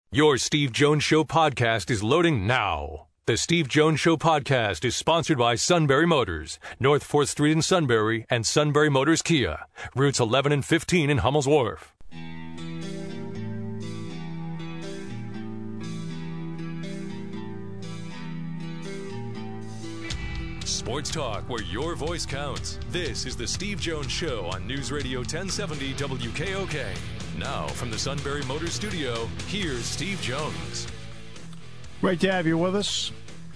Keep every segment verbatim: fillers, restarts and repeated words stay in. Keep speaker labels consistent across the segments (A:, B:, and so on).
A: Your Steve Jones Show podcast is loading now. The Steve Jones Show podcast is sponsored by Sunbury Motors, North fourth Street in Sunbury, and Sunbury Motors Kia, routes eleven and fifteen in Hummel's Wharf. Sports talk where your voice counts. This is the Steve Jones Show on News Radio ten seventy W K O K. Now, from the Sunbury Motors studio, here's Steve Jones.
B: Great to have you with us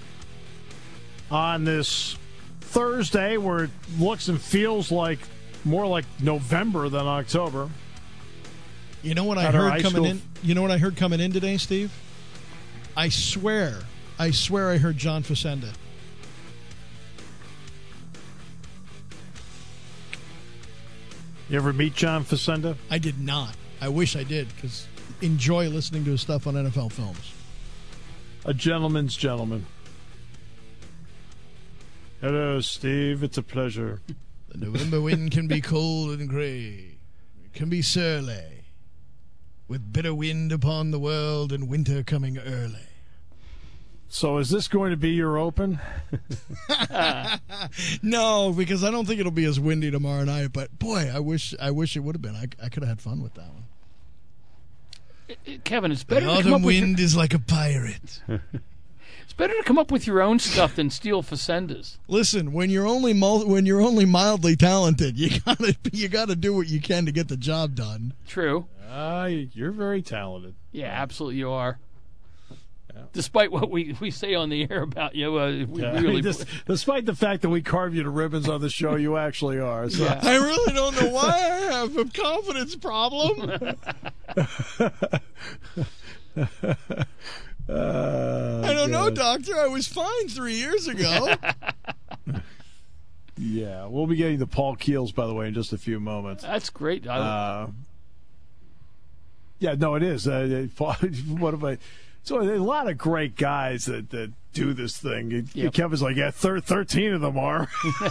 B: on this Thursday where it looks and feels like more like November than October.
C: You know what I heard coming in? You know what I heard coming in today, Steve? I swear, I swear I heard John Facenda.
B: You ever meet John Facenda?
C: I did not. I wish I did, because enjoy listening to his stuff on N F L Films.
B: A gentleman's gentleman. Hello, Steve. It's a pleasure.
C: The November wind can be cold and gray. It can be surly, with bitter wind upon the world and winter coming early.
B: So is this going to be your open?
C: No, because I don't think it'll be as windy tomorrow night. But boy, I wish I wish it would have been. I, I could have had fun with that one.
D: Kevin, it's better.
C: The
D: to come
C: autumn
D: up with
C: wind
D: your...
C: is like a pirate.
D: It's better to come up with your own stuff than steal Facenda's.
C: Listen, when you're only mul- when you're only mildly talented, you gotta you gotta do what you can to get the job done.
D: True.
B: Uh, you're very talented.
D: Yeah, absolutely, you are. Despite what we, we say on the air about you, uh, we
B: yeah,
D: really.
B: This, despite the fact that we carve you to ribbons on the show, you actually are. So.
D: Yeah.
C: I really don't know why I have a confidence problem.
B: uh,
C: I don't
B: God.
C: know, Doctor. I was fine three years ago.
B: Yeah, we'll be getting to Paul Keels, by the way, in just a few moments.
D: That's great. I,
B: uh, yeah, no, it is. Uh, what am I? So there's a lot of great guys that, that do this thing. Yep. Kevin's like, yeah, thir- thirteen of them are.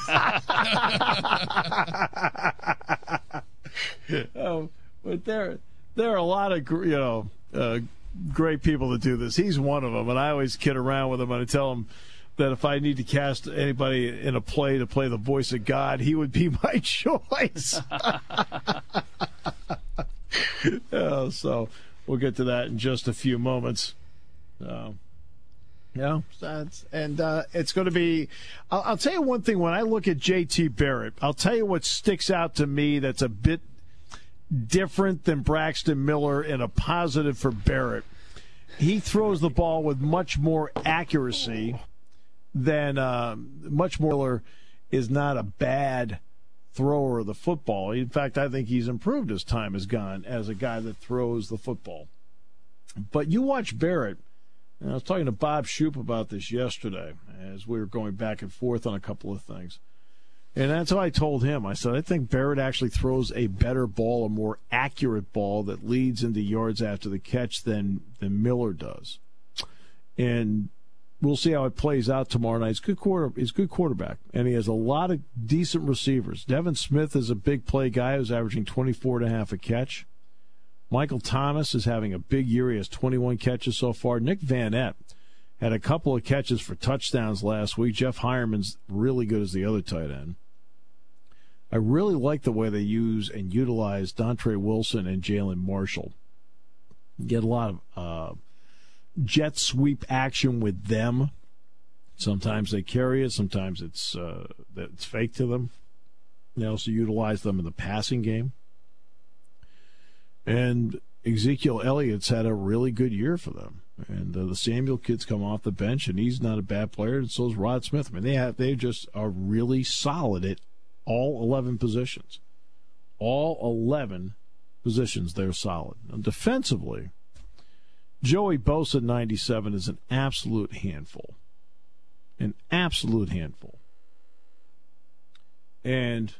B: um, but there, there are a lot of you know uh, great people that do this. He's one of them, and I always kid around with him, and I tell him that if I need to cast anybody in a play to play the voice of God, he would be my choice. uh, so we'll get to that in just a few moments. So, yeah, that's, and uh, it's going to be. I'll, I'll tell you one thing. When I look at J T Barrett, I'll tell you what sticks out to me that's a bit different than Braxton Miller and a positive for Barrett. He throws the ball with much more accuracy than uh, much more. Miller is not a bad thrower of the football. In fact, I think he's improved as time has gone as a guy that throws the football. But you watch Barrett. And I was talking to Bob Shoop about this yesterday as we were going back and forth on a couple of things. And that's how I told him. I said, I think Barrett actually throws a better ball, a more accurate ball that leads into yards after the catch than, than Miller does. And we'll see how it plays out tomorrow night. He's good quarter, he's a good quarterback, and he has a lot of decent receivers. Devin Smith is a big play guy who's averaging twenty-four and a half a catch. Michael Thomas is having a big year. He has twenty-one catches so far. Nick Van Ette had a couple of catches for touchdowns last week. Jeff Hireman's really good as the other tight end. I really like the way they use and utilize Dontre Wilson and Jalen Marshall. Get a lot of uh, jet sweep action with them. Sometimes they carry it. Sometimes it's uh, it's fake to them. They also utilize them in the passing game. And Ezekiel Elliott's had a really good year for them. And uh, the Samuel kid's come off the bench, and he's not a bad player, and so is Rod Smith. I mean, they have they just are really solid at all eleven positions. All eleven positions, they're solid. Now, defensively, Joey Bosa, ninety-seven, is an absolute handful. An absolute handful. And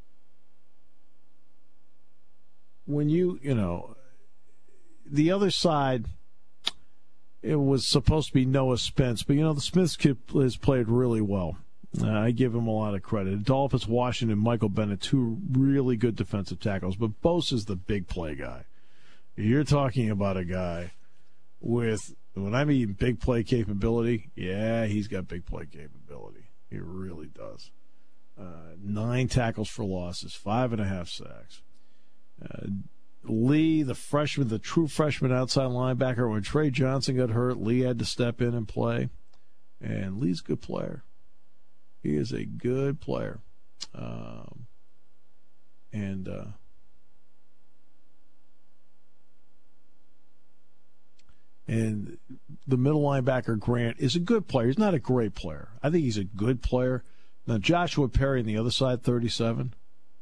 B: when you, you know, the other side, it was supposed to be Noah Spence, but, you know, the Smiths kid has played really well. Uh, I give him a lot of credit. Adolphus Washington, Michael Bennett, two really good defensive tackles, but Bosa's the big play guy. You're talking about a guy with, when I mean big play capability, yeah, he's got big play capability. He really does. Uh, nine tackles for losses, five and a half sacks. Uh, Lee, the freshman, the true freshman outside linebacker, when Trey Johnson got hurt, Lee had to step in and play. And Lee's a good player. He is a good player. Um, and uh, and the middle linebacker, Grant, is a good player. He's not a great player. I think he's a good player. Now, Joshua Perry on the other side, thirty-seven.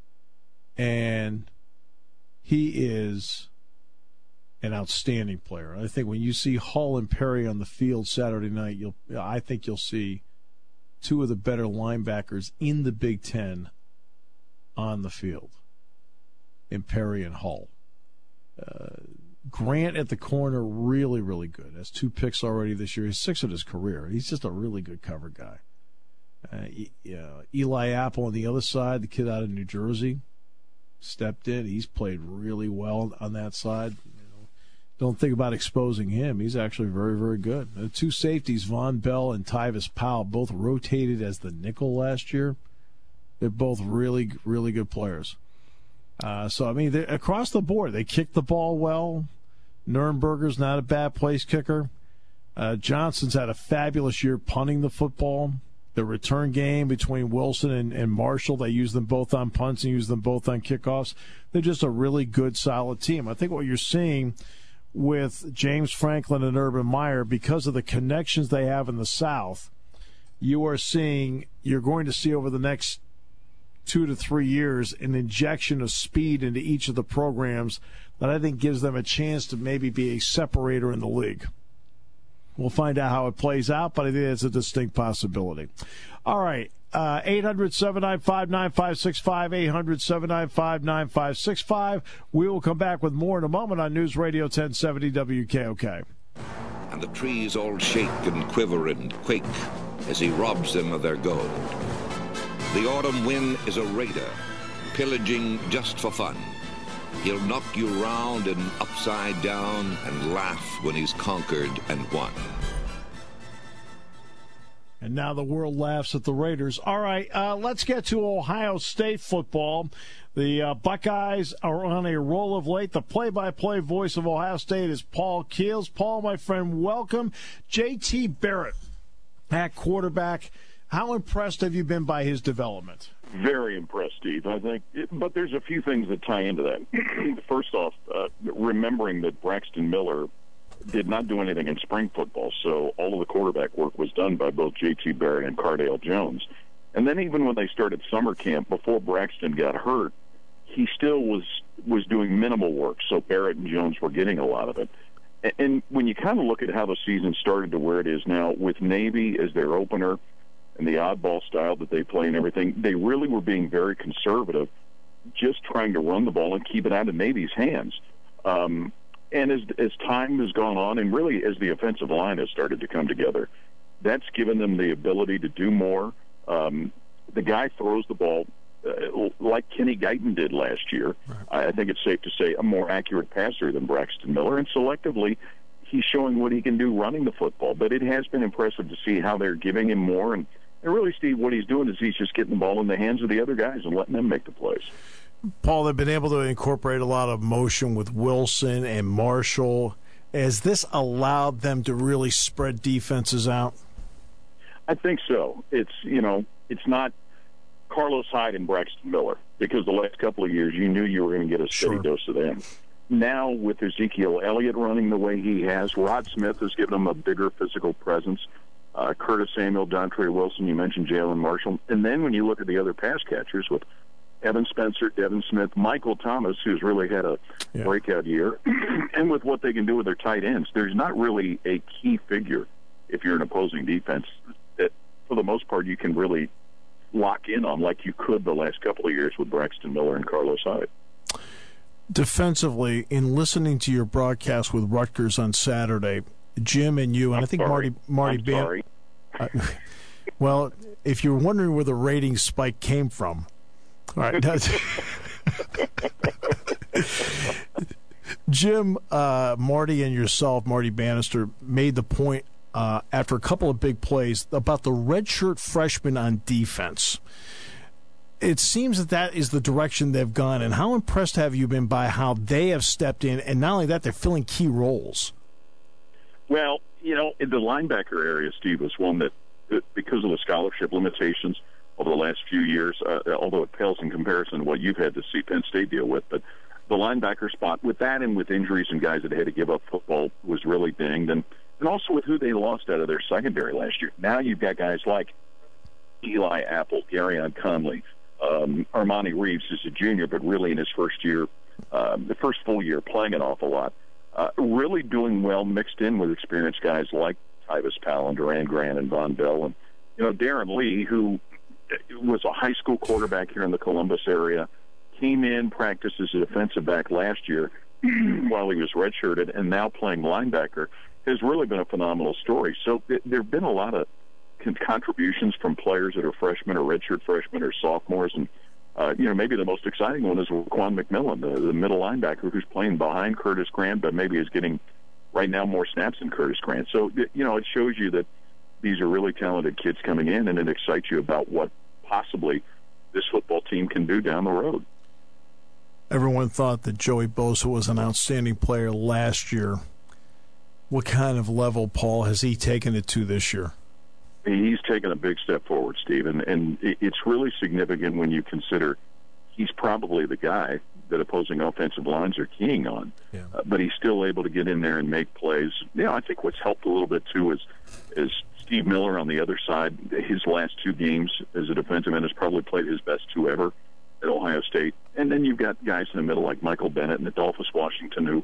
B: And he is an outstanding player. I think when you see Hall and Perry on the field Saturday night, you'll I think you'll see two of the better linebackers in the Big Ten on the field, in Perry and Hall. Uh, Grant at the corner, really, really good. Has two picks already this year. He's sixth in his career. He's just a really good cover guy. Uh, uh, Eli Apple on the other side, the kid out of New Jersey, stepped in. He's played really well on that side. You know, don't think about exposing him. He's actually very, very good. The two safeties, Von Bell and Tyvis Powell, both rotated as the nickel last year. They're both really, really good players. Uh, so, I mean, across the board, they kick the ball well. Nurnberger's not a bad place kicker. Uh, Johnson's had a fabulous year punting the football. The return game between Wilson and, and Marshall, they use them both on punts and use them both on kickoffs. They're just a really good, solid team. I think what you're seeing with James Franklin and Urban Meyer, because of the connections they have in the South, you are seeing, you're going to see over the next two to three years an injection of speed into each of the programs that I think gives them a chance to maybe be a separator in the league. We'll find out how it plays out, but I think it's a distinct possibility. All right, uh, eight hundred, seven nine five, nine five six five, eight hundred, seven nine five, nine five six five. We will come back with more in a moment on News Radio ten seventy W K O K.
E: And the trees all shake and quiver and quake as he robs them of their gold. The autumn wind is a raider, pillaging just for fun. He'll knock you round and upside down and laugh when he's conquered and won.
B: And now the world laughs at the Raiders. All right, uh, let's get to Ohio State football. The uh, Buckeyes are on a roll of late. The play-by-play voice of Ohio State is Paul Keels. Paul, my friend, welcome. J T Barrett at quarterback. How impressed have you been by his development?
F: Very impressed, Steve. I think, it, but there's a few things that tie into that. First off, uh, remembering that Braxton Miller did not do anything in spring football, so all of the quarterback work was done by both J T Barrett and Cardale Jones. And then even when they started summer camp, before Braxton got hurt, he still was was doing minimal work, so Barrett and Jones were getting a lot of it. And, and when you kind of look at how the season started to where it is now, with Navy as their opener, and the oddball style that they play and everything, they really were being very conservative, just trying to run the ball and keep it out of Navy's hands. Um, and as as time has gone on, and really as the offensive line has started to come together, that's given them the ability to do more. Um, the guy throws the ball uh, like Kenny Guyton did last year. Right. I think it's safe to say a more accurate passer than Braxton Miller, and selectively, he's showing what he can do running the football. But it has been impressive to see how they're giving him more. And, and really, Steve, what he's doing is he's just getting the ball in the hands of the other guys and letting them make the plays.
B: Paul, they've been able to incorporate a lot of motion with Wilson and Marshall. Has this allowed them to really spread defenses out?
F: I think so. It's, you know, it's not Carlos Hyde and Braxton Miller, because the last couple of years you knew you were going to get a steady
B: sure.
F: dose of them. Now, with Ezekiel Elliott running the way he has, Rod Smith has given him a bigger physical presence. Uh, Curtis Samuel, Dontre Wilson, you mentioned Jalen Marshall. And then when you look at the other pass catchers with Evan Spencer, Devin Smith, Michael Thomas, who's really had a yeah. breakout year, and with what they can do with their tight ends, there's not really a key figure if you're an opposing defense that, for the most part, you can really lock in on like you could the last couple of years with Braxton Miller and Carlos Hyde.
B: Defensively, in listening to your broadcast with Rutgers on Saturday, Jim and you, and
F: I'm
B: I think
F: sorry.
B: Marty Marty
F: I'm
B: Bam.
F: sorry.
B: Uh, well, if you're wondering where the ratings spike came from, all right. Jim, uh, Marty, and yourself, Marty Bannister, made the point uh, after a couple of big plays about the redshirt freshman on defense. It seems that that is the direction they've gone, and how impressed have you been by how they have stepped in, and not only that, they're filling key roles?
F: Well, you know, in the linebacker area, Steve, was one that, because of the scholarship limitations over the last few years, uh, although it pales in comparison to what you've had to see Penn State deal with, but the linebacker spot, with that and with injuries and guys that had to give up football, was really dinged, and, and also with who they lost out of their secondary last year. Now you've got guys like Eli Apple, Garyon Conley, um, Armani Reeves is a junior, but really in his first year, um, the first full year, playing an awful lot. Uh, really doing well, mixed in with experienced guys like Tyvis Powell and Duran Grant and Von Bell. And, you know, Darren Lee, who was a high school quarterback here in the Columbus area, came in, practiced as a defensive back last year while he was redshirted, and now playing linebacker, has really been a phenomenal story. So th- there have been a lot of con- contributions from players that are freshmen or redshirt freshmen or sophomores, and Uh, you know, maybe the most exciting one is Quan McMillan, the, the middle linebacker who's playing behind Curtis Grant, but maybe is getting right now more snaps than Curtis Grant. So, you know, it shows you that these are really talented kids coming in, and it excites you about what possibly this football team can do down the road.
B: Everyone thought that Joey Bosa was an outstanding player last year. What kind of level, Paul, has he taken it to this year?
F: He's taken a big step forward, Steve, and, and it's really significant when you consider he's probably the guy that opposing offensive lines are keying on. Yeah. Uh, but he's still able to get in there and make plays. You know, I think what's helped a little bit, too, is, is Steve Miller on the other side. His last two games as a defensive end has probably played his best two ever at Ohio State. And then you've got guys in the middle like Michael Bennett and Adolphus Washington who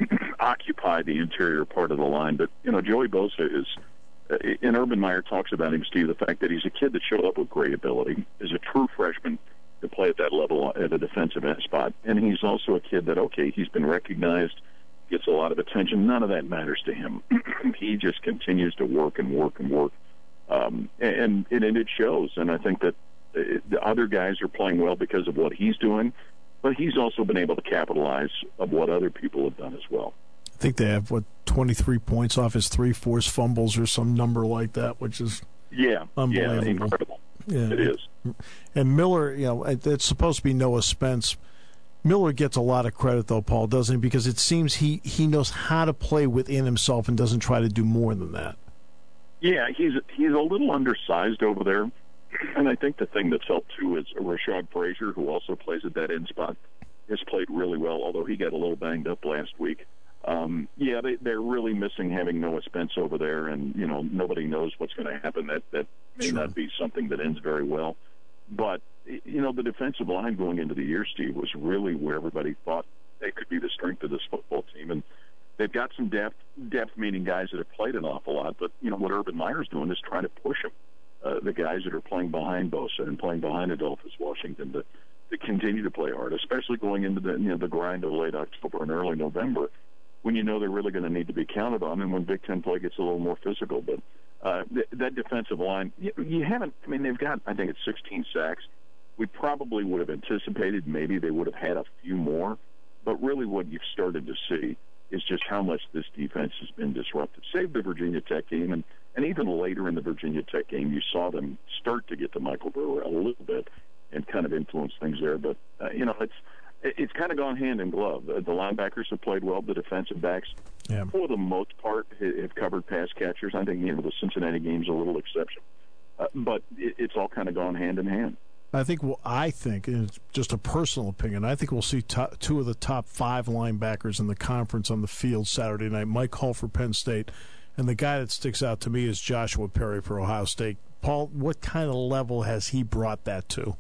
F: occupy the interior part of the line. But, you know, Joey Bosa is – and Urban Meyer talks about him, Steve, the fact that he's a kid that showed up with great ability, is a true freshman to play at that level at a defensive end spot. And he's also a kid that, okay, he's been recognized, gets a lot of attention. None of that matters to him. He just continues to work and work and work. Um, and, and, and it shows. And I think that the other guys are playing well because of what he's doing, but he's also been able to capitalize of what other people have done as well.
B: I think they have, what, twenty-three points off his three forced fumbles or some number like that, which is
F: yeah,
B: unbelievable.
F: Yeah, incredible.
B: Yeah.
F: It is.
B: And Miller, you know, it's supposed to be Noah Spence. Miller gets a lot of credit, though, Paul, doesn't he? Because it seems he, he knows how to play within himself and doesn't try to do more than that.
F: Yeah, he's he's a little undersized over there. And I think the thing that's helped, too, is Rashad Frazier, who also plays at that end spot, has played really well, although he got a little banged up last week. Um, yeah, they, they're really missing having Noah Spence over there, and, you know, nobody knows what's going to happen. That, that may sure. not be something that ends very well. But, you know, the defensive line going into the year, Steve, was really where everybody thought they could be the strength of this football team. And they've got some depth, depth meaning guys that have played an awful lot. But, you know, what Urban Meyer's doing is trying to push them, uh, the guys that are playing behind Bosa and playing behind Adolphus Washington, to, to continue to play hard, especially going into the, you know, the grind of late October and early November, when you know they're really going to need to be counted on, and when Big Ten play gets a little more physical. But uh, th- that defensive line, you, you haven't, I mean, they've got, I think it's sixteen sacks. We probably would have anticipated maybe they would have had a few more, but really what you've started to see is just how much this defense has been disrupted. Save the Virginia Tech game, and, and even later in the Virginia Tech game, you saw them start to get to Michael Brewer a little bit and kind of influence things there. But, uh, you know, it's, It's kind of gone hand in glove. The linebackers have played well. The defensive backs, yeah. for the most part, have covered pass catchers. I think, you know, the Cincinnati game's a little exception. Uh, but it's all kind of gone hand in hand.
B: I think, well, I think, and it's just a personal opinion, I think we'll see top, two of the top five linebackers in the conference on the field Saturday night. Mike Hull for Penn State, and the guy that sticks out to me is Joshua Perry for Ohio State. Paul, what kind of level has he brought that to?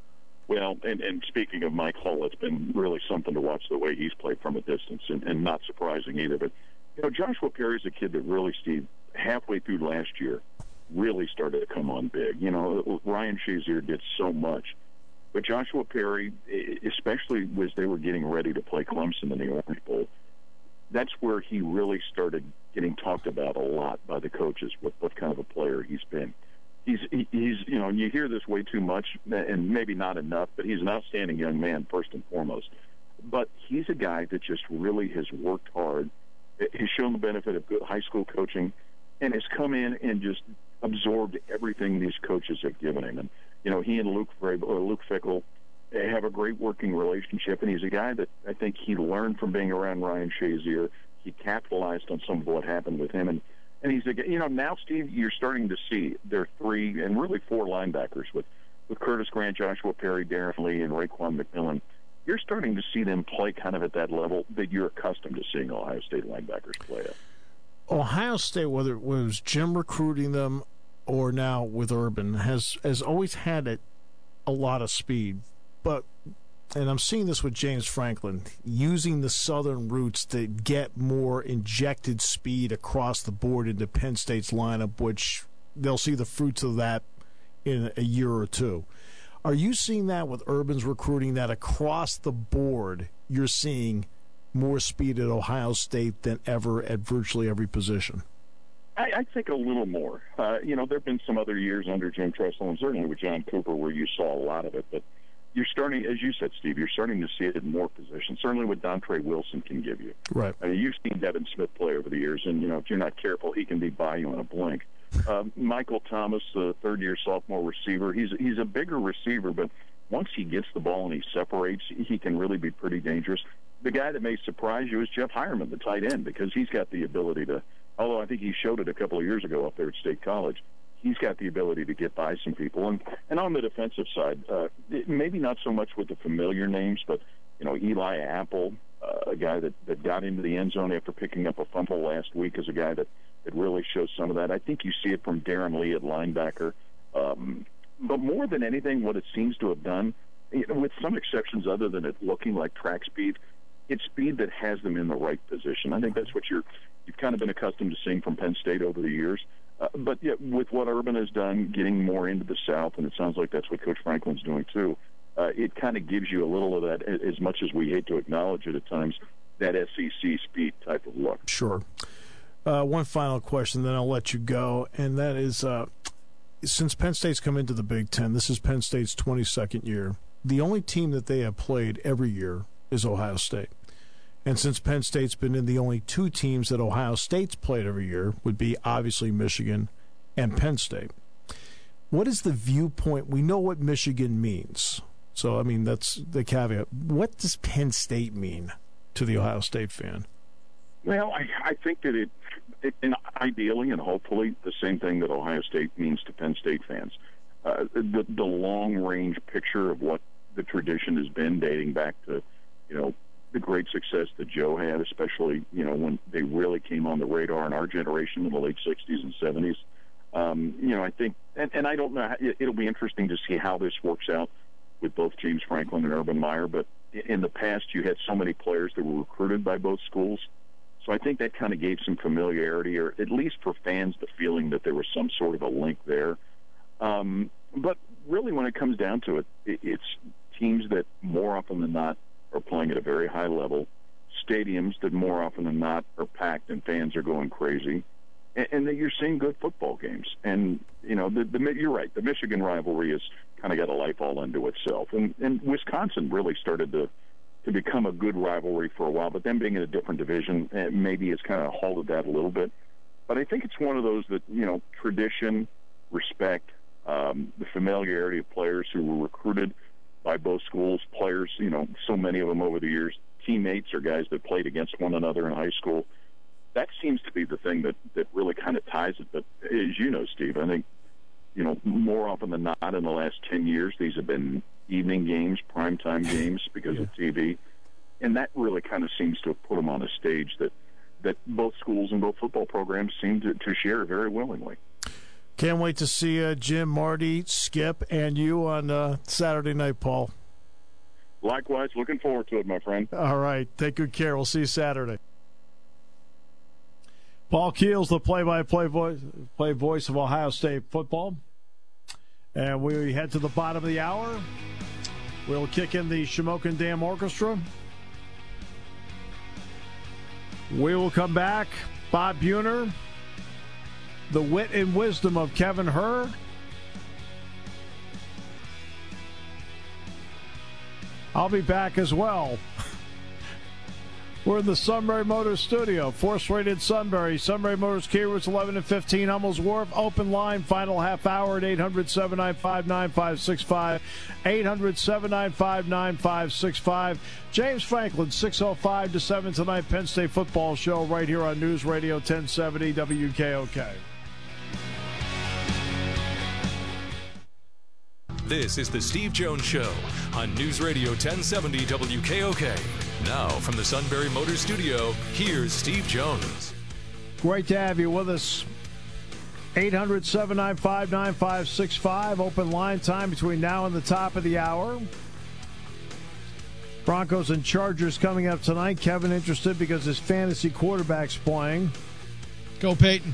F: Well, and, and speaking of Mike Hull, it's been really something to watch the way he's played from a distance, and, and not surprising either. But, you know, Joshua Perry's a kid that really, Steve, halfway through last year, really started to come on big. You know, Ryan Shazier did so much. But Joshua Perry, especially as they were getting ready to play Clemson in the Orange Bowl, that's where he really started getting talked about a lot by the coaches, what, what kind of a player he's been. He's, he's, you know, you hear this way too much, and maybe not enough, but he's an outstanding young man, first and foremost. But he's a guy that just really has worked hard, has shown the benefit of good high school coaching, and has come in and just absorbed everything these coaches have given him. And, you know, he and Luke, or Luke Fickell have a great working relationship, and he's a guy that I think he learned from being around Ryan Shazier. He capitalized on some of what happened with him. And, and he's, a, you know, now, Steve, you're starting to see there are three and really four linebackers with, with Curtis Grant, Joshua Perry, Darren Lee, and Raekwon McMillan. You're starting to see them play kind of at that level that you're accustomed to seeing Ohio State linebackers play at.
B: Ohio State, whether it was Jim recruiting them or now with Urban, has, has always had it, a lot of speed. But, and I'm seeing this with James Franklin, using the southern roots to get more injected speed across the board into Penn State's lineup, which they'll see the fruits of that in a year or two. Are you seeing that with Urban's recruiting, that across the board you're seeing more speed at Ohio State than ever at virtually every position?
F: I, I think a little more. Uh, you know, there have been some other years under Jim Tressel and certainly with John Cooper where you saw a lot of it. But you're starting, as you said, Steve, you're starting to see it in more positions, certainly what Dontre Wilson can give you.
B: Right.
F: I mean, you've seen Devin Smith play over the years, and, you know, if you're not careful, he can be by you in a blink. Uh, Michael Thomas, the third-year sophomore receiver, he's he's a bigger receiver, but once he gets the ball and he separates, he can really be pretty dangerous. The guy that may surprise you is Jeff Hireman, the tight end, because he's got the ability to, although I think he showed it a couple of years ago up there at State College, he's got the ability to get by some people. And, and on the defensive side, uh, it, maybe not so much with the familiar names, but, you know, Eli Apple, uh, a guy that, that got into the end zone after picking up a fumble last week, is a guy that, that really shows some of that. I think you see it from Darren Lee at linebacker. Um, but more than anything, what it seems to have done, you know, with some exceptions other than it looking like track speed, it's speed that has them in the right position. I think that's what you're, you've kind of been accustomed to seeing from Penn State over the years. Uh, but yeah, with what Urban has done, getting more into the South, and it sounds like that's what Coach Franklin's doing too, uh, it kind of gives you a little of that, as much as we hate to acknowledge it at times, that S E C speed type of look.
B: Sure. Uh, one final question, then I'll let you go, and that is, uh, since Penn State's come into the Big Ten, this is Penn State's twenty-second year, the only team that they have played every year is Ohio State. And since Penn State's been in, the only two teams that Ohio State's played every year would be obviously Michigan and Penn State. What is the viewpoint? We know what Michigan means. So, I mean, that's the caveat. What does Penn State mean to the Ohio State fan?
F: Well, I, I think that it, it, and ideally and hopefully, the same thing that Ohio State means to Penn State fans. Uh, the, the long-range picture of what the tradition has been dating back to, you know, the great success that Joe had, especially, you know, when they really came on the radar in our generation in the late sixties and seventies. Um, you know, I think, and, and I don't know, how, it, it'll be interesting to see how this works out with both James Franklin and Urban Meyer, but in the past you had so many players that were recruited by both schools. So I think that kind of gave some familiarity, or at least for fans, the feeling that there was some sort of a link there. Um, but really, when it comes down to it, it, it's teams that more often than not are playing at a very high level, stadiums that more often than not are packed and fans are going crazy, and, and that you're seeing good football games. And, you know, the, the, you're right, the Michigan rivalry has kind of got a life all unto itself. And, and Wisconsin really started to to become a good rivalry for a while, but then being in a different division, maybe it's kind of halted that a little bit. But I think it's one of those that, you know, tradition, respect, um, the familiarity of players who were recruited by both schools, players, you know, so many of them over the years, teammates or guys that played against one another in high school. That seems to be the thing that, that really kind of ties it. But as you know, Steve, I think, you know, more often than not in the last ten years, these have been evening games, primetime games because yeah. of T V. And that really kind of seems to have put them on a stage that, that both schools and both football programs seem to, to share very willingly.
B: Can't wait to see uh, Jim, Marty, Skip, and you on uh, Saturday night, Paul.
F: Likewise, looking forward to it, my friend.
B: All right. Take good care. We'll see you Saturday. Paul Keels, the play-by-play voice, play voice of Ohio State football. And we head to the bottom of the hour. We'll kick in the Shamokin Dam Orchestra. We will come back. Bob Buhner, the wit and wisdom of Kevin Herr. I'll be back as well. We're in the Sunbury Motors studio. Force rated Sunbury. Sunbury Motors, Key Routes eleven and fifteen, Hummels Wharf. Open line, final half hour at eight hundred, seven nine five, nine five six five. eight hundred, seven nine five, nine five six five. James Franklin, six oh five to seven tonight. Penn State football show right here on News Radio ten seventy W K O K.
A: This is the Steve Jones Show on News Radio ten seventy W K O K. Now, from the Sunbury Motors studio, here's Steve Jones.
B: Great to have you with us. eight hundred, seven nine five, nine five six five. Open line time between now and the top of the hour. Broncos and Chargers coming up tonight. Kevin interested because his fantasy quarterback's playing.
C: Go Peyton.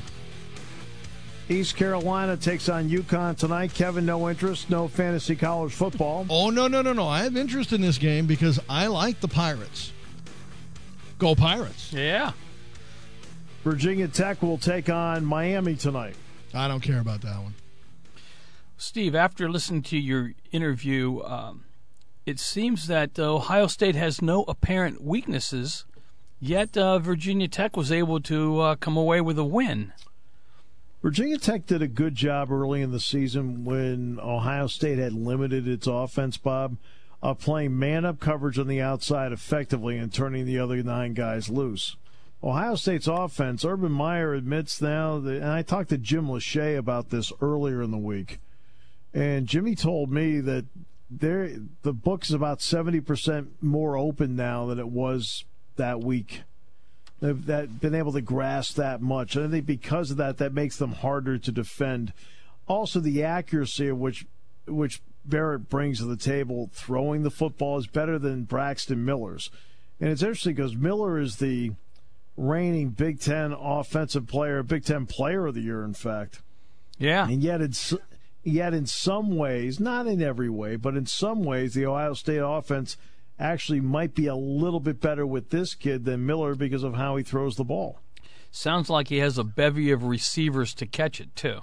B: East Carolina takes on UConn tonight. Kevin, no interest, no fantasy college football.
C: Oh, no, no, no, no. I have interest in this game because I like the Pirates. Go Pirates.
D: Yeah.
B: Virginia Tech will take on Miami tonight.
C: I don't care about that one.
D: Steve, after listening to your interview, um, it seems that uh, Ohio State has no apparent weaknesses, yet uh, Virginia Tech was able to uh, come away with a win.
B: Virginia Tech did a good job early in the season when Ohio State had limited its offense, Bob, of playing man-up coverage on the outside effectively and turning the other nine guys loose. Ohio State's offense, Urban Meyer admits now, that, and I talked to Jim Lachey about this earlier in the week, and Jimmy told me that there the book is about seventy percent more open now than it was that week. They've that, been able to grasp that much. And I think because of that, that makes them harder to defend. Also, the accuracy of which which Barrett brings to the table, throwing the football, is better than Braxton Miller's. And it's interesting because Miller is the reigning Big Ten offensive player, Big Ten player of the year, in fact.
D: Yeah.
B: And yet it's yet in some ways, not in every way, but in some ways, the Ohio State offense actually might be a little bit better with this kid than Miller because of how he throws the ball.
D: Sounds like he has a bevy of receivers to catch it, too.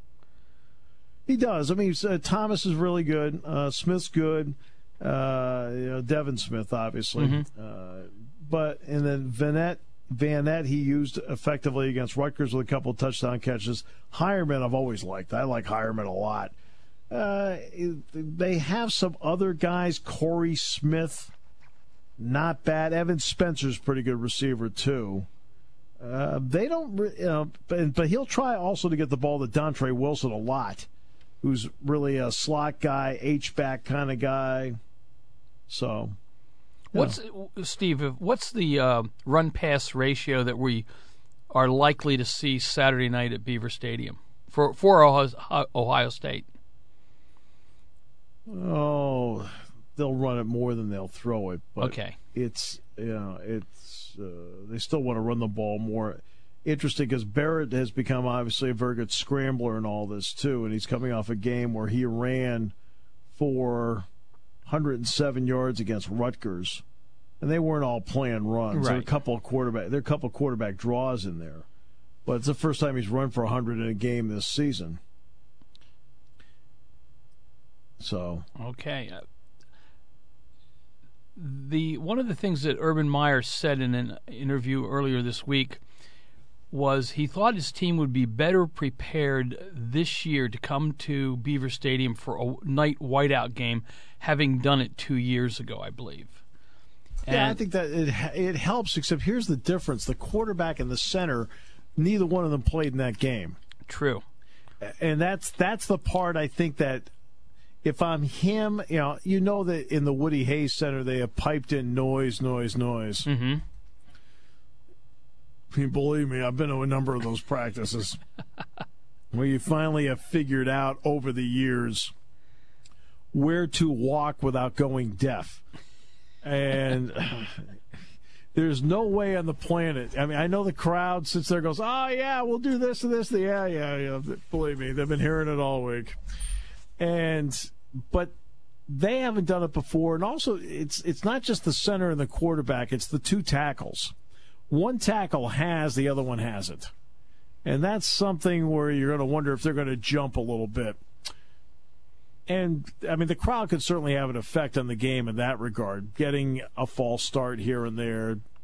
B: He does. I mean, uh, Thomas is really good. Uh, Smith's good. Uh, you know, Devin Smith, obviously.
D: Mm-hmm.
B: Uh, but, and then Vanette, Vanette, he used effectively against Rutgers with a couple of touchdown catches. Hireman, I've always liked. I like Hireman a lot. Uh, they have some other guys. Corey Smith, not bad. Evan Spencer's pretty good receiver too. Uh, they don't, you know, but, but he'll try also to get the ball to Dontre Wilson a lot, who's really a slot guy, H-back kind of guy. So,
D: what's know. Steve? What's the uh, run-pass ratio that we are likely to see Saturday night at Beaver Stadium for for Ohio, Ohio State?
B: Oh, they'll run it more than they'll throw it. But
D: okay.
B: It's, you know, it's, uh, they still want to run the ball more. Interesting because Barrett has become obviously a very good scrambler in all this too, and he's coming off a game where he ran for one hundred seven yards against Rutgers, and they weren't all planned runs.
D: Right.
B: There are a couple of quarterback, there are a couple of quarterback draws in there, but it's the first time he's run for one hundred in a game this season. So
D: okay, uh, the one of the things that Urban Meyer said in an interview earlier this week was he thought his team would be better prepared this year to come to Beaver Stadium for a night whiteout game, having done it two years ago, I believe. And
B: yeah, I think that it it helps. Except here's the difference: the quarterback and the center, neither one of them played in that game.
D: True,
B: and that's that's the part I think that. If I'm him, you know, you know that in the Woody Hayes Center they have piped in noise, noise, noise.
D: Mm-hmm.
B: I mean, believe me, I've been to a number of those practices where you finally have figured out over the years where to walk without going deaf. And there's no way on the planet. I mean, I know the crowd sits there and goes, oh, yeah, we'll do this and this. Yeah, yeah, yeah. Believe me, they've been hearing it all week. And but they haven't done it before, and also it's it's not just the center and the quarterback; it's the two tackles. One tackle has, the other one hasn't, and that's something where you're going to wonder if they're going to jump a little bit. And I mean, the crowd could certainly have an effect on the game in that regard, getting a false start here and there,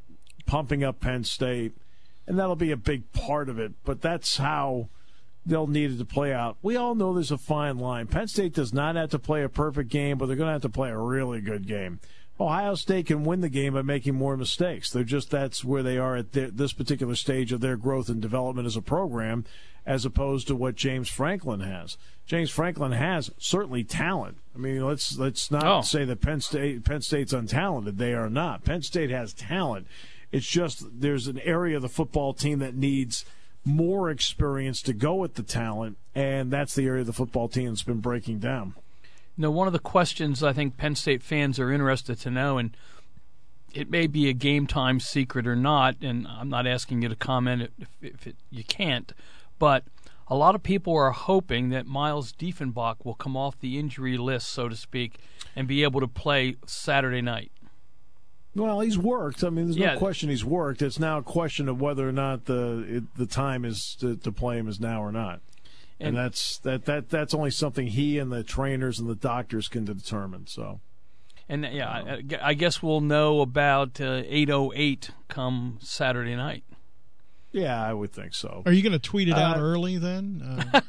B: pumping up Penn State, and that'll be a big part of it. But that's how they'll need it to play out. We all know there's a fine line. Penn State does not have to play a perfect game, but they're going to have to play a really good game. Ohio State can win the game by making more mistakes. They're just that's where they are at their, this particular stage of their growth and development as a program, as opposed to what James Franklin has. James Franklin has certainly talent. I mean, let's let's not
D: oh.
B: say that Penn State Penn State's untalented. They are not. Penn State has talent. It's just there's an area of the football team that needs more experience to go with the talent, and that's the area of the football team that's been breaking down.
D: Now, one of the questions I think Penn State fans are interested to know, and it may be a game-time secret or not, and I'm not asking you to comment if, if it, you can't, but a lot of people are hoping that Miles Diefenbach will come off the injury list, so to speak, and be able to play Saturday night.
B: Well, he's worked. I mean, there's
D: yeah.
B: no question he's worked. It's now a question of whether or not the it, the time is to, to play him is now or not. And, and that's that, that that's only something he and the trainers and the doctors can determine. So,
D: and yeah, I, I guess we'll know about uh, eight oh eight come Saturday night.
B: Yeah, I would think so.
C: Are you going to tweet it out
B: uh,
C: early then? Uh,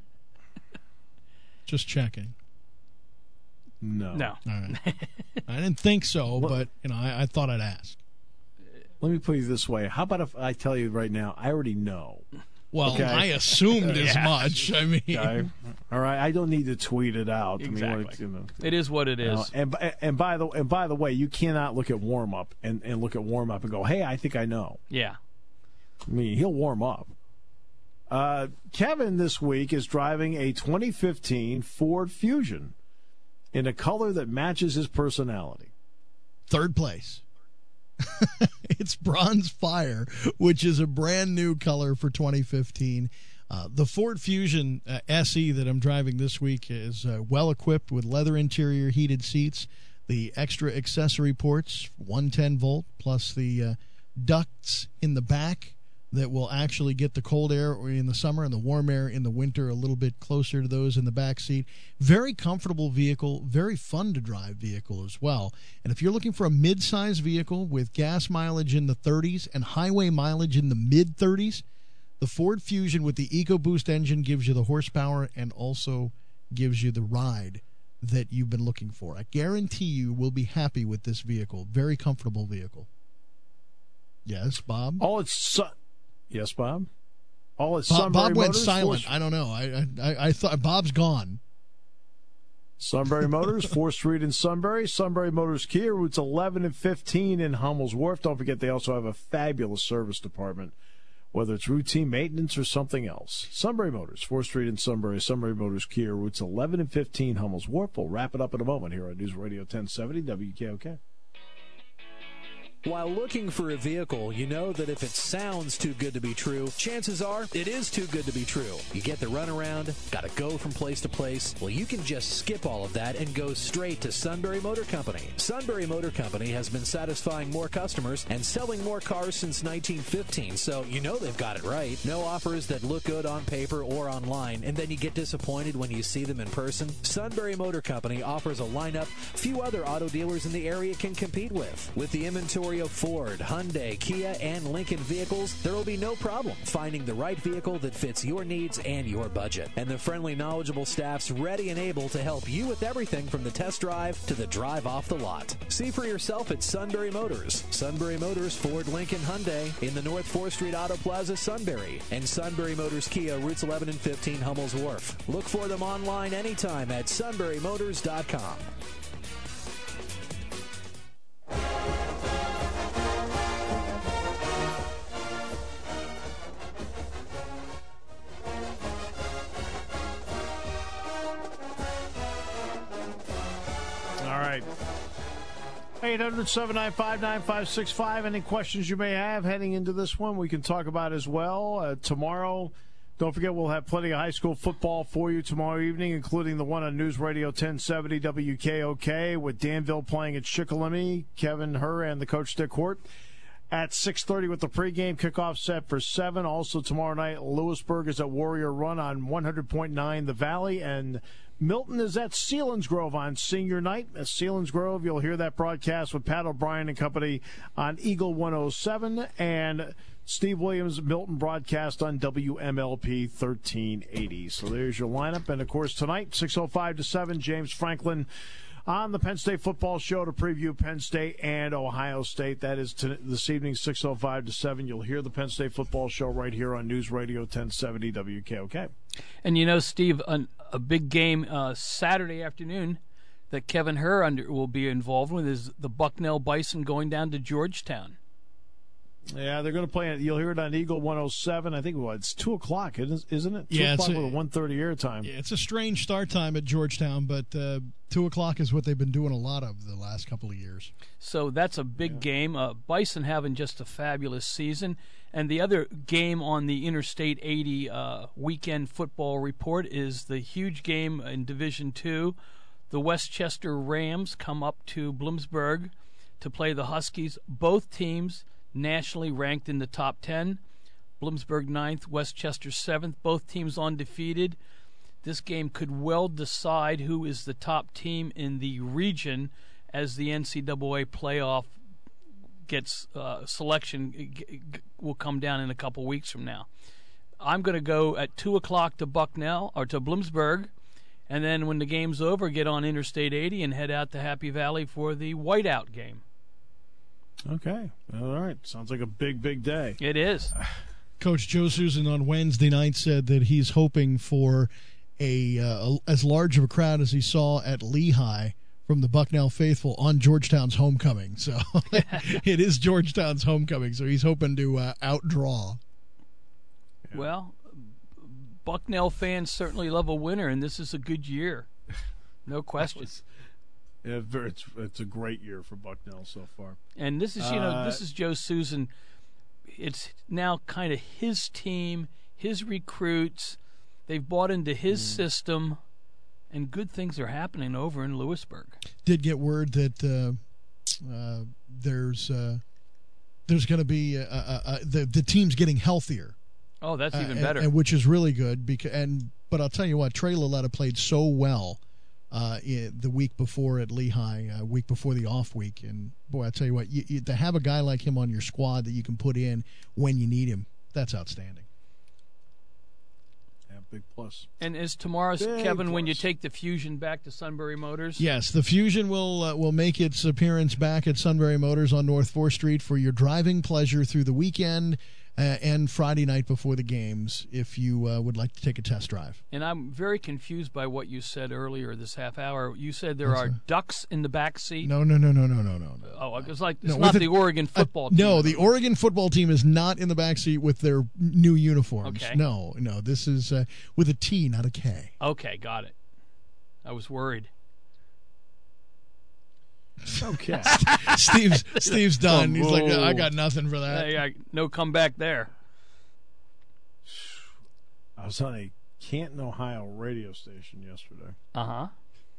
C: just checking.
B: No.
D: No.
C: All right. I didn't think so, but you know, I, I thought I'd ask.
B: Let me put it this way: how about if I tell you right now? I already know.
C: Well,
B: okay.
C: I assumed as
D: yeah.
C: much. I mean,
B: okay. All right. I don't need to tweet it out.
D: Exactly.
B: I mean, like, you know,
D: it is what it is.
B: You know, and and by the and by the way, you cannot look at warm up and, and look at warm up and go, "Hey, I think I know."
D: Yeah.
B: I mean, he'll warm up. Uh, Kevin this week is driving a twenty fifteen Ford Fusion in a color that matches his personality.
C: Third place. It's Bronze Fire, which is a brand new color for twenty fifteen. Uh, the Ford Fusion uh, S E that I'm driving this week is uh, well equipped with leather interior, heated seats, the extra accessory ports, one ten volt, plus the uh, ducts in the back that will actually get the cold air in the summer and the warm air in the winter a little bit closer to those in the back seat. Very comfortable vehicle, very fun to drive vehicle as well. And if you're looking for a mid-size vehicle with gas mileage in the thirties and highway mileage in the mid-thirties, the Ford Fusion with the EcoBoost engine gives you the horsepower and also gives you the ride that you've been looking for. I guarantee you will be happy with this vehicle. Very comfortable vehicle. Yes, Bob?
B: All it's... Su- Yes, Bob. All at
C: Bob,
B: Sunbury
C: Bob went
B: Motors,
C: silent.
B: fourth,
C: I don't know. I, I I thought Bob's gone.
B: Sunbury Motors, fourth Street in Sunbury. Sunbury Motors Kia, routes eleven and fifteen in Hummel's Wharf. Don't forget they also have a fabulous service department, whether it's routine maintenance or something else. Sunbury Motors, fourth Street in Sunbury. Sunbury Motors Kia, routes eleven and fifteen Hummel's Wharf. We'll wrap it up in a moment here on News Radio ten seventy W K O K.
G: While looking for a vehicle, you know that if it sounds too good to be true, chances are it is too good to be true. You get the runaround, gotta go from place to place. Well, you can just skip all of that and go straight to Sunbury Motor Company. Sunbury Motor Company has been satisfying more customers and selling more cars since nineteen fifteen, so you know they've got it right. No offers that look good on paper or online, and then you get disappointed when you see them in person. Sunbury Motor Company offers a lineup few other auto dealers in the area can compete with. With the inventory of Ford, Hyundai, Kia, and Lincoln vehicles, there will be no problem finding the right vehicle that fits your needs and your budget. And the friendly, knowledgeable staff's ready and able to help you with everything from the test drive to the drive off the lot. See for yourself at Sunbury Motors. Sunbury Motors, Ford, Lincoln, Hyundai in the North fourth Street Auto Plaza, Sunbury. And Sunbury Motors Kia, routes eleven and fifteen, Hummel's Wharf. Look for them online anytime at sunbury motors dot com.
B: eight hundred, seven nine five, nine five six five. Any questions you may have heading into this one, we can talk about as well. Uh, tomorrow, don't forget, we'll have plenty of high school football for you tomorrow evening, including the one on News Radio ten seventy W K O K with Danville playing at Shikellamy, Kevin Herr and the coach Dick Hort. at six thirty with the pregame kickoff set for seven. Also tomorrow night, Lewisburg is at Warrior Run on one hundred point nine The Valley, and Milton is at Selinsgrove on senior night. At Selinsgrove, you'll hear that broadcast with Pat O'Brien and company on Eagle one oh seven, and Steve Williams, Milton broadcast on W M L P thirteen eighty. So there's your lineup. And, of course, tonight, six oh five to seven, James Franklin on the Penn State Football Show to preview Penn State and Ohio State. That is to, this evening, six oh five to seven. You'll hear the Penn State Football Show right here on News Radio ten seventy W K O K.
D: And, you know, Steve, an, a big game uh, Saturday afternoon that Kevin Herr under, will be involved with is the Bucknell Bison going down to Georgetown.
B: Yeah, they're going to play it. You'll hear it on Eagle one oh seven. I think well, it's two o'clock, isn't it? two
C: yeah,
B: o'clock
C: it's a,
B: with a one thirty air time.
C: Yeah, it's a strange start time at Georgetown, but uh, two o'clock is what they've been doing a lot of the last couple of years.
D: So that's a big yeah. game. Uh, Bison having just a fabulous season. And the other game on the Interstate eighty uh, weekend football report is the huge game in Division two. The Westchester Rams come up to Bloomsburg to play the Huskies. Both teams nationally ranked in the top ten. Bloomsburg ninth, Westchester seventh. Both teams undefeated. This game could well decide who is the top team in the region as the N C double A playoff gets uh, selection g- g- will come down in a couple weeks from now. I'm going to go at two o'clock to Bucknell or to Bloomsburg, and then when the game's over, get on Interstate eighty and head out to Happy Valley for the whiteout game.
B: Okay. All right. Sounds like a big, big day.
D: It is.
C: Coach Joe Susan on Wednesday night said that he's hoping for a, uh, as large of a crowd as he saw at Lehigh from the Bucknell faithful on Georgetown's homecoming. So it is Georgetown's homecoming, so he's hoping to uh, outdraw.
D: Yeah. Well, Bucknell fans certainly love a winner, and this is a good year. No question.
B: Yeah, it's it's a great year for Bucknell so far.
D: And this is, you know, uh, this is Joe Susan. It's now kind of his team, his recruits. They've bought into his mm. system, and good things are happening over in Lewisburg.
C: Did get word that uh, uh, there's uh, there's going to be uh, uh, uh, the the team's getting healthier.
D: Oh, that's even
C: uh,
D: better.
C: And, and which is really good. Because and but I'll tell you what, Trey Loletta played so well uh, the week before at Lehigh, uh, week before the off week, and boy, I tell you what, you, you, to have a guy like him on your squad that you can put in when you need him, that's outstanding.
B: Yeah, big plus.
D: And is tomorrow's
B: big
D: Kevin
B: plus.
D: when you take the Fusion back to Sunbury Motors?
C: Yes, the Fusion will uh, will make its appearance back at Sunbury Motors on North fourth Street for your driving pleasure through the weekend. Uh, and Friday night before the games, if you uh, would like to take a test drive.
D: And I'm very confused by what you said earlier this half hour. You said there
C: What's
D: are
C: that?
D: ducks in the back seat?
C: No, no, no, no, no, no, no.
D: Oh, it was like, it's
C: no,
D: not
C: the,
D: the Oregon football
C: uh,
D: team.
C: No, the Oregon football team is not in the back seat with their new uniforms.
D: Okay.
C: No, no, this is uh, with a T, not a K.
D: Okay, got it. I was worried.
B: Okay.
C: Steve's Steve's done. He's like,
B: Whoa.
C: I got nothing for that.
D: Yeah, no comeback there.
B: I was on a Canton, Ohio radio station yesterday.
D: Uh-huh.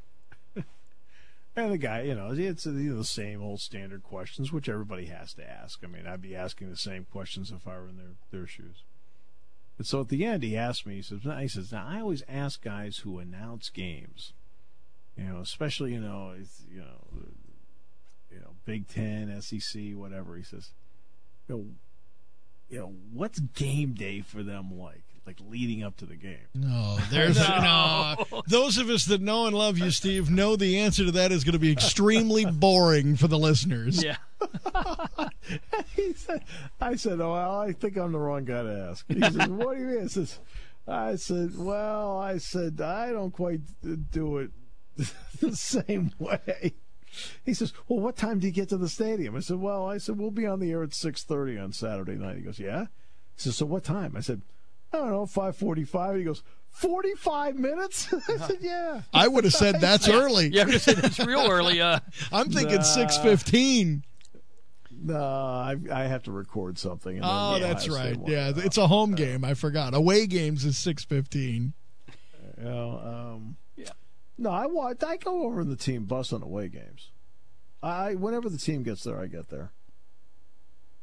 B: And the guy, you know, it's you know, the same old standard questions, which everybody has to ask. I mean, I'd be asking the same questions if I were in their, their shoes. And so at the end, he asked me, he says, he says, now, I always ask guys who announce games, you know, especially, you know, it's, you know, you know, Big Ten, S E C, whatever. He says, you know, you know, what's game day for them like? Like leading up to the game.
C: No, there's no. no. Those of us that know and love you, Steve, know the answer to that is going to be extremely boring for the listeners.
D: Yeah.
B: he said, I said, oh, well, I think I'm the wrong guy to ask. He said, what do you mean? I said, I said, well, I said, I don't quite do it the same way. He says, well, what time do you get to the stadium? I said, well, I said, we'll be on the air at six thirty on Saturday night. He goes, yeah? He says, so what time? I said, I don't know, five forty-five. He goes, forty-five minutes? I said, yeah.
C: I would have said that's early.
D: Yeah, I would have said that's real early. Uh,
C: I'm thinking
B: nah.
C: six fifteen.
B: No, I, I have to record something. And then
C: Oh,
B: the
C: that's
B: Ohio
C: right.
B: State one.
C: Yeah, it's a home game. I forgot. Away games is six fifteen.
B: You know, um,
D: yeah.
B: No, I want. I go over in the team bus on away games. I whenever the team gets there, I get there.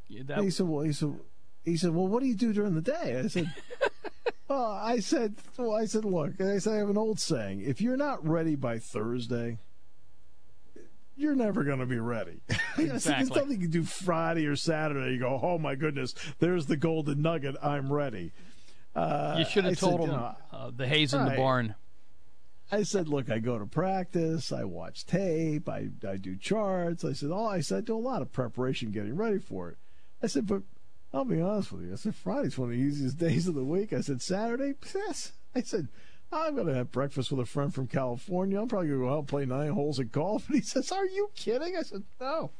D: Yeah, that,
B: And he said, well, he said, he said, well, what do you do during the day? I said, well, I said, well, I said, look, I said, I have an old saying: if you're not ready by Thursday, you're never going to be ready.
D: Exactly.
B: I said, there's nothing you can do Friday or Saturday. You go, oh my goodness, there's the golden nugget. I'm ready. Uh,
D: you should have
B: I
D: told
B: said,
D: him
B: you know,
D: uh, the hay's in the
B: right.
D: barn.
B: I said, look, I go to practice, I watch tape, I, I do charts. I said, oh, I said, I do a lot of preparation getting ready for it. I said, but I'll be honest with you. I said, Friday's one of the easiest days of the week. I said, Saturday? Yes. I said, I'm going to have breakfast with a friend from California. I'm probably going to go out and play nine holes of golf. And he says, are you kidding? I said, no.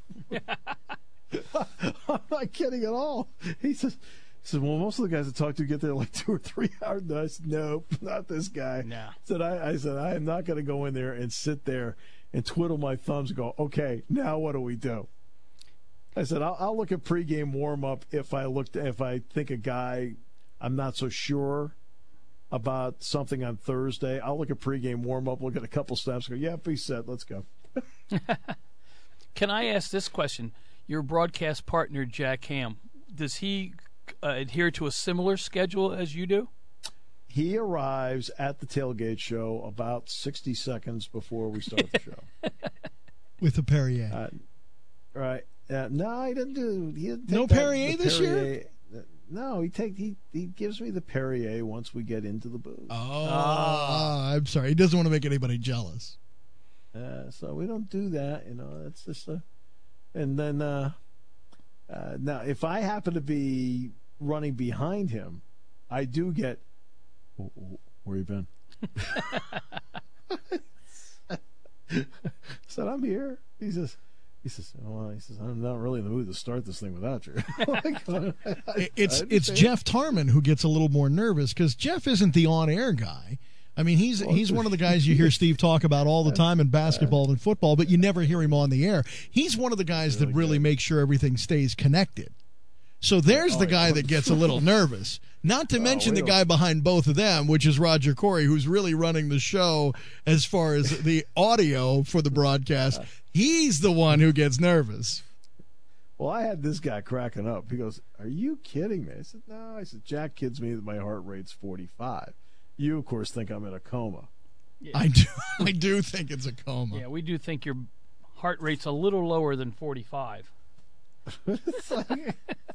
B: I'm not kidding at all. He says, He said, well, most of the guys I talk to get there like two or three hours. I said, nope, not this guy.
D: No.
B: I said, I, I said, I am not going to go in there and sit there and twiddle my thumbs and go, okay, now what do we do? I said, I'll, I'll look at pregame warm-up if I looked, if I think a guy I'm not so sure about something on Thursday. I'll look at pregame warm-up, look at a couple snaps, go, yeah, be set, let's go.
D: Can I ask this question? Your broadcast partner, Jack Ham, does he uh, adhere to a similar schedule as you do?
B: He arrives at the tailgate show about sixty seconds before we start the show.
C: With a Perrier.
B: Uh, right. Uh, no, he didn't do. He didn't take
C: No
B: that-
C: Perrier
B: the
C: this
B: Perrier-
C: year?
B: uh, No, he take he he gives me the Perrier once we get into the booth.
C: Oh, ah, I'm sorry. He doesn't want to make anybody jealous.
B: Uh, so we don't do that. You know, that's just a. And then uh, uh, now, if I happen to be running behind him, I do get. Where you been? Said, I'm here. He says, he says, well, he says, I'm not really in the mood to start this thing without you.
C: It's it's Jeff Tarman who gets a little more nervous because Jeff isn't the on-air guy. I mean, he's he's one of the guys you hear Steve talk about all the time in basketball and football, but you never hear him on the air. He's one of the guys that really makes sure everything stays connected. So there's the guy that gets a little nervous. Not to mention the guy behind both of them, which is Roger Corey, who's really running the show as far as the audio for the broadcast. He's the one who gets nervous.
B: Well, I had this guy cracking up. He goes, are you kidding me? I said, no. I said, Jack kids me that my heart rate's forty-five. You, of course, think I'm in a coma.
D: Yeah.
C: I do I do think it's a coma.
D: Yeah, we do think your heart rate's a little lower than forty-five.
B: It's like,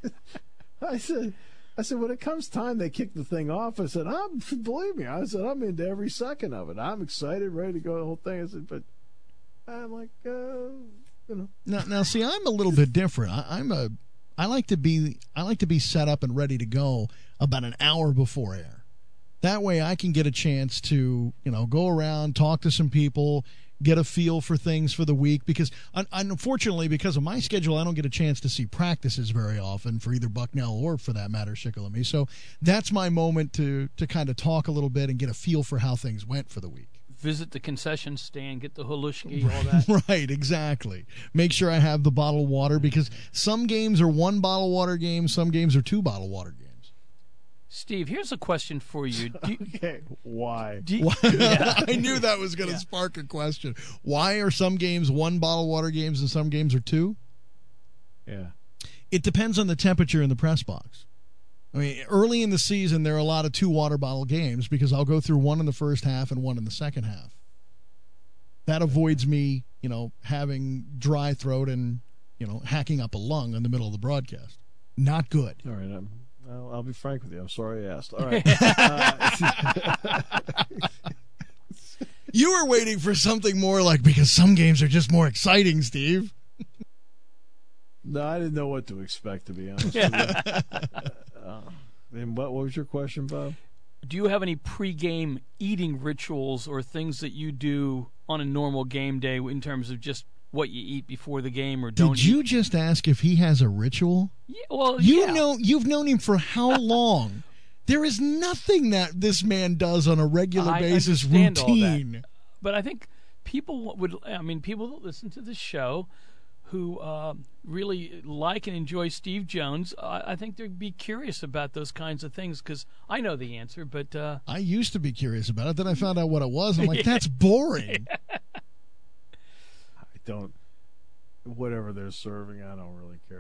B: I said, I said, when it comes time they kick the thing off, I said, I'm, believe me, I said, I'm into every second of it. I'm excited, ready to go the whole thing. I said, but I'm like, uh, you know.
C: Now, now, see, I'm a little bit different. I, I'm a, I like to be, I like to be set up and ready to go about an hour before air. That way, I can get a chance to, you know, go around, talk to some people, get a feel for things for the week. Because, un- unfortunately, because of my schedule, I don't get a chance to see practices very often for either Bucknell or, for that matter, Shikellamy. So that's my moment to to kind of talk a little bit and get a feel for how things went for the week.
D: Visit the concession stand, get the halushki, all that.
C: Right, exactly. Make sure I have the bottled water because some games are one bottled water games, some games are two bottled water games.
D: Steve, here's a question for you. Do you
B: Okay, why?
D: do you, yeah.
C: I knew that was going to
D: Yeah.
C: spark a question. Why are some games one bottled water games and some games are two?
B: Yeah.
C: It depends on the temperature in the press box. I mean, early in the season, there are a lot of two water bottle games because I'll go through one in the first half and one in the second half. That avoids me, you know, having dry throat and, you know, hacking up a lung in the middle of the broadcast. Not good.
B: All right. I'm, I'll, I'll be frank with you. I'm sorry I asked. All right. uh,
C: You were waiting for something more like, because some games are just more exciting, Steve.
B: no, I didn't know what to expect, to be honest with you. Uh, and what, what was your question, Bob?
D: Do you have any pregame eating rituals or things that you do on a normal game day in terms of just what you eat before the game or don't
C: Did you
D: eat?
C: just ask if he has a ritual?
D: Yeah, well,
C: You
D: yeah.
C: know, you've known him for how long? There is nothing that this man does on a regular
D: I
C: basis
D: understand all that.
C: routine.
D: But I think people would, I mean, people that listen to the show who uh, really like and enjoy Steve Jones, uh, I think they'd be curious about those kinds of things because I know the answer, but uh,
C: I used to be curious about it. Then I found out what it was. I'm like, that's boring.
B: I don't. Whatever they're serving, I don't really care.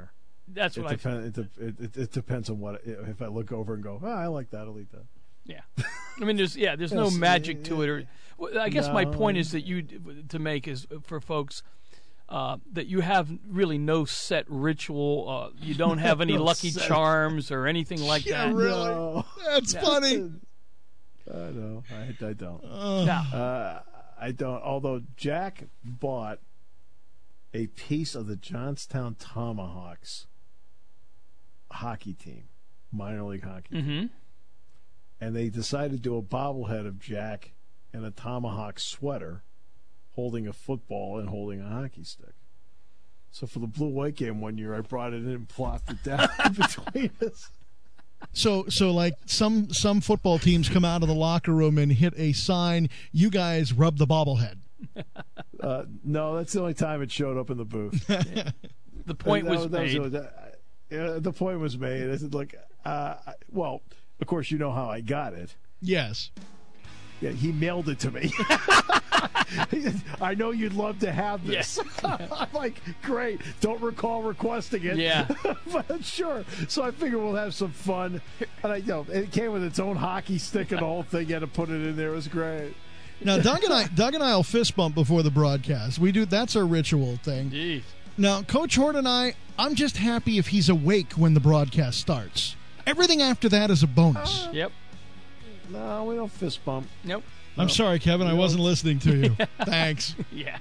D: That's
B: it
D: what I
B: depends. It, it, it, it depends on what. If I look over and go, oh, I like that, I'll eat that.
D: Yeah, I mean, there's yeah, there's no
B: Yes,
D: magic
B: yeah,
D: to it. Or well, I guess
B: no.
D: my point is that you to make is for folks uh, that you have really no set ritual. Uh, you don't have any
B: No
D: lucky
B: set.
D: charms or anything like
C: Yeah,
D: that.
C: really?
B: No.
C: That's
D: Yeah.
C: funny.
B: I know. I, I don't.
C: Uh,
D: No.
B: Uh, I don't. Although Jack bought a piece of the Johnstown Tomahawks hockey team, minor league hockey team.
D: Mm-hmm.
B: And they decided to do a bobblehead of Jack in a Tomahawk sweater holding a football and holding a hockey stick. So for the blue-white game one year, I brought it in and plopped it down between us.
C: So, so like some some football teams come out of the locker room and hit a sign. You guys rub the bobblehead.
B: Uh, no, that's the only time it showed up in the booth.
D: The point
B: That-
D: was
B: that
D: made.
B: that- uh, the point was made. I said, look, uh, I- well, of course, you know how I got it.
C: Yes.
B: Yeah, he mailed it to me. I know you'd love to have this. I'm like, great. Don't recall requesting it.
D: Yeah.
B: But sure. So I figured we'll have some fun. And I, you know, it came with its own hockey stick and the whole thing. You had to put it in there. It was great.
C: Now, Doug and I, Doug and I will fist bump before the broadcast. We do. That's our ritual thing.
D: Jeez.
C: Now, Coach Hort and I, I'm just happy if he's awake when the broadcast starts. Everything after that is a bonus.
D: Yep.
B: No, we don't fist bump.
D: Nope.
C: I'm sorry, Kevin. I wasn't listening to you. Thanks.
D: Yeah.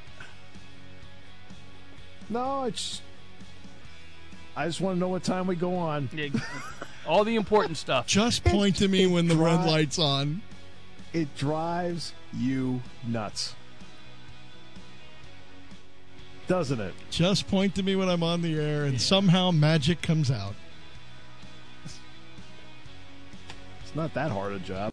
B: No, it's. I just want to know what time we go on.
D: Yeah. All the important stuff.
C: Just point to me when the red
B: Dry.
C: light's on.
B: It drives you nuts. Doesn't it?
C: Just point to me when I'm on the air, and somehow magic comes out.
B: It's not that hard a job.